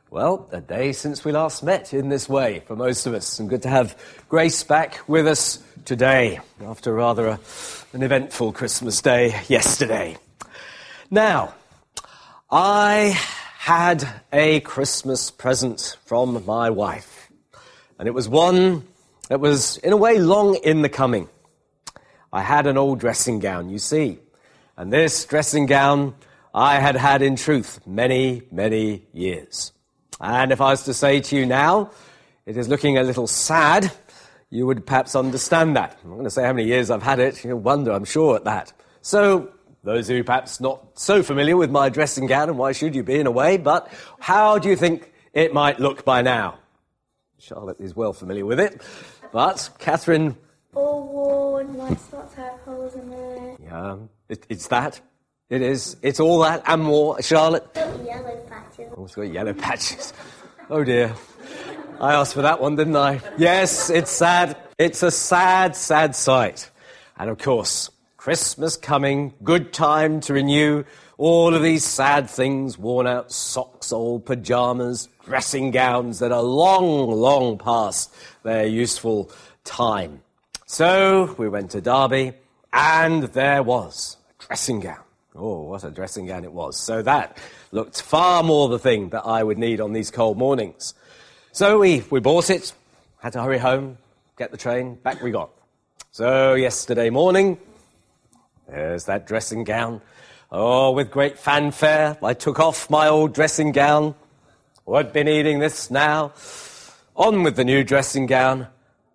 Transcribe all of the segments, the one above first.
Well, a day since we last met in this way for most of us, and good to have Grace back with us today after rather an eventful Christmas day yesterday. Now, I had a Christmas present from my wife, and it was one that was in a way long in the coming. I had an old dressing gown, you see, and this dressing gown I had had in truth many, many years. And if I was to say to you now, it is looking a little sad, you would perhaps understand that. I'm not going to say how many years I've had it. You'll wonder, I'm sure, at that. So, those who perhaps not so familiar with my dressing gown, and why should you be in a way, but how do you think it might look by now? Charlotte is well familiar with it, but Catherine... All worn, my socks have holes in it. Yeah, it's that. It is. It's all that and more. Charlotte? It's got yellow patches. Oh, it's got yellow patches. Oh, dear. I asked for that one, didn't I? Yes, it's sad. It's a sad, sad sight. And, of course, Christmas coming, good time to renew all of these sad things, worn-out socks, old pyjamas, dressing gowns that are long, long past their useful time. So we went to Derby, and there was a dressing gown. Oh, what a dressing gown it was. So that looked far more the thing that I would need on these cold mornings. So we bought it, had to hurry home, get the train, back we got. So yesterday morning, there's that dressing gown. Oh, with great fanfare, I took off my old dressing gown. I'd been needing this now. On with the new dressing gown.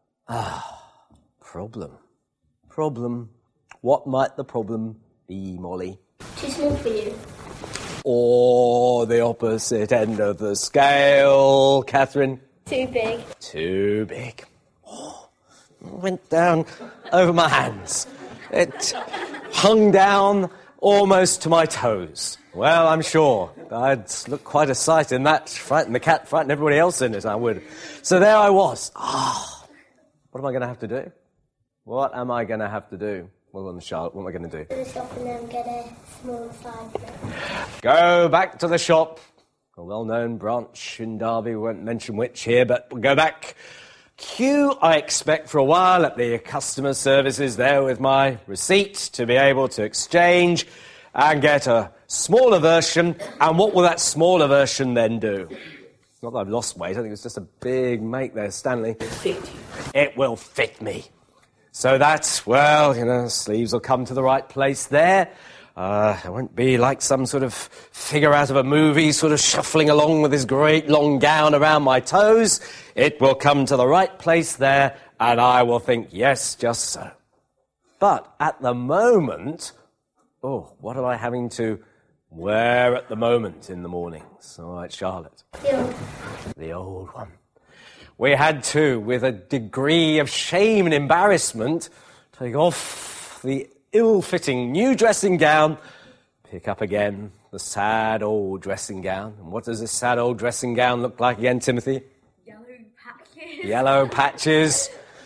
Problem. What might the problem be, Molly? Too small for you. Or the opposite end of the scale, Catherine? Too big. Too big. Oh, went down over my hands. It hung down almost to my toes. Well, I'm sure I'd look quite a sight in that. Frighten the cat, frighten everybody else in it, I would. So there I was. What am I going to have to do? What am I going to have to do? Well, on the Charlotte, what am I going to do? Go to the shop and then get a small size. Go back to the shop. A well-known branch in Derby. We won't mention which here, but we'll go back. Queue, I expect, for a while at the customer services there with my receipt to be able to exchange and get a smaller version. And what will that smaller version then do? Not that I've lost weight. I think it's just a big make there, Stanley. It'll fit you. It will fit me. So that's, well, sleeves will come to the right place there. It won't be like some sort of figure out of a movie sort of shuffling along with his great long gown around my toes. It will come to the right place there, and I will think, yes, just so. But at the moment, what am I having to wear at the moment in the mornings? All right, Charlotte. The old one. We had to, with a degree of shame and embarrassment, take off the ill-fitting new dressing gown, pick up again the sad old dressing gown. And what does this sad old dressing gown look like again, Timothy? Yellow patches. Yellow patches.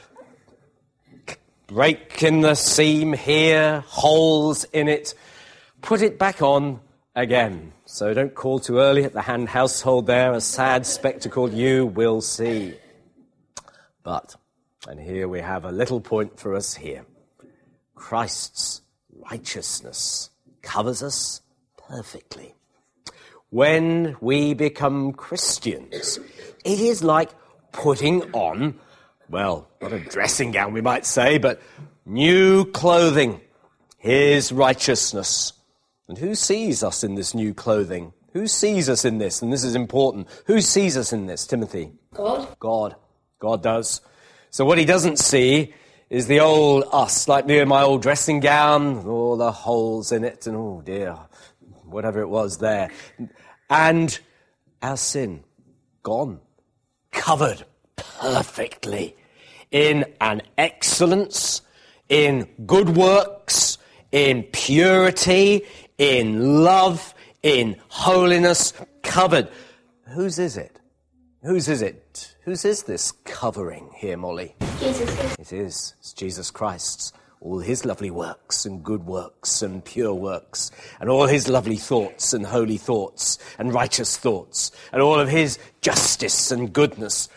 Break in the seam here, holes in it. Put it back on again. So don't call too early at the Hand household there. A sad spectacle you will see. But, and here we have a little point for us here. Christ's righteousness covers us perfectly. When we become Christians, it is like putting on, well, not a dressing gown we might say, but new clothing, his righteousness. And who sees us in this new clothing? Who sees us in this? And this is important. Who sees us in this, Timothy? God. God does. So what he doesn't see is the old us, like me in my old dressing gown, all the holes in it, and oh dear, whatever it was there. And our sin, gone, covered perfectly in an excellence, in good works, in purity, in love, in holiness, covered. Whose is it? Whose is it? Whose is this covering here, Molly? Jesus. It is. It's Jesus Christ's. all his lovely works and good works and pure works, and all his lovely thoughts and holy thoughts and righteous thoughts, and all of his justice and goodness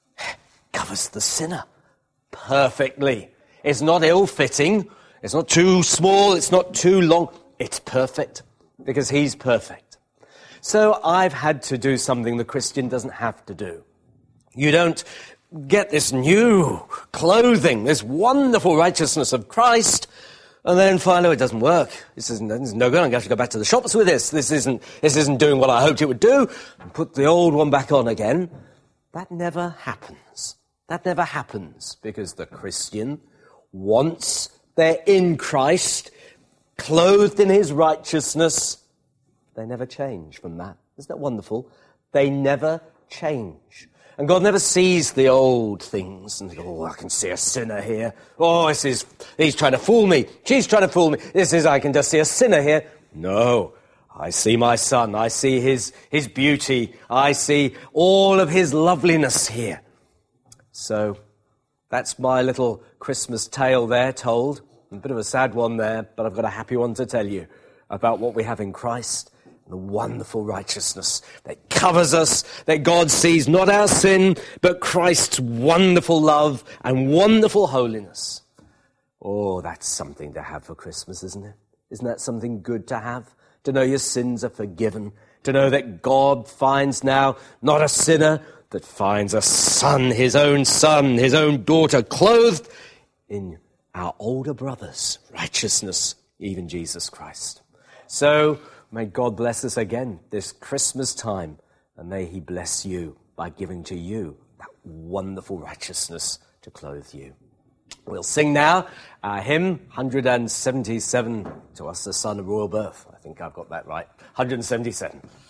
covers the sinner perfectly. It's not ill-fitting, it's not too small, it's not too long, it's perfect, because he's perfect. So I've had to do something the Christian doesn't have to do. You don't get this new clothing, this wonderful righteousness of Christ, and then find out it doesn't work. This is no good. I'm going to have to go back to the shops with this. This isn't doing what I hoped it would do. And put the old one back on again. That never happens. That never happens because the Christian, once they're in Christ, clothed in his righteousness, they never change from that. Isn't that wonderful? They never change. And God never sees the old things and I can see a sinner here. He's trying to fool me. She's trying to fool me. I can just see a sinner here. No, I see my son. I see his beauty. I see all of his loveliness here. So that's my little Christmas tale there told. A bit of a sad one there, but I've got a happy one to tell you about what we have in Christ. The wonderful righteousness that covers us, that God sees not our sin, but Christ's wonderful love and wonderful holiness. Oh, that's something to have for Christmas, isn't it? Isn't that something good to have? To know your sins are forgiven. To know that God finds now not a sinner, but finds a son, his own daughter, clothed in our older brother's righteousness, even Jesus Christ. So, may God bless us again this Christmas time, and may he bless you by giving to you that wonderful righteousness to clothe you. We'll sing now our hymn 177, To Us the Son of Royal Birth. I think I've got that right. 177.